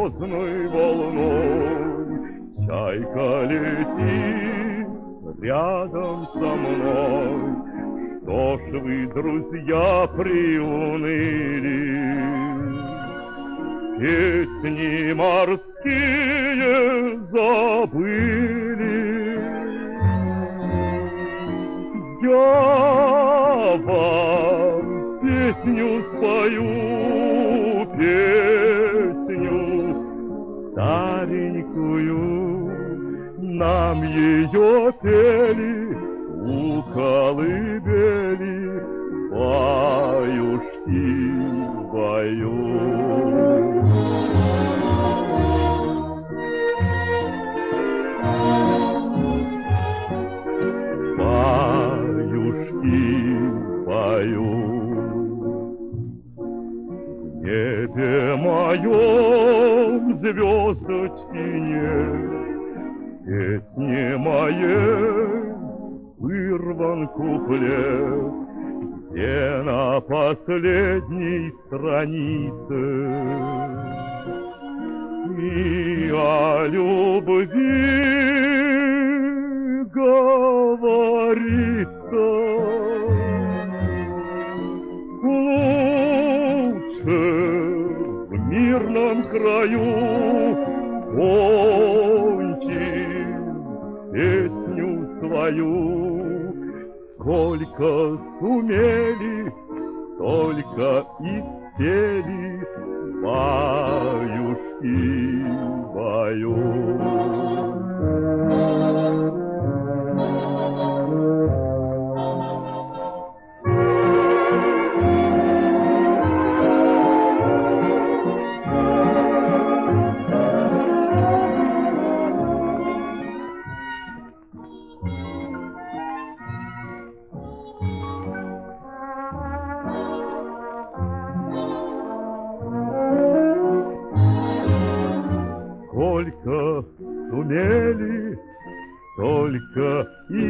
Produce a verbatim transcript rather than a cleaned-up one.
грозной волной. Чайка летит рядом со мной. Что ж вы, друзья, приуныли? Песни морские забыли. Я вам песню спою, песню старенькую. Нам ее пели у колыбели, баюшки поют. Баюшки поют. В небе моем звездочки нет, в песне моей вырван куплет, где на последней странице и о любви говорится. Лучше в мирном краю кончим песню свою. Сколько сумели, столько и спели, баюшки поют. Сколько сумели, столько и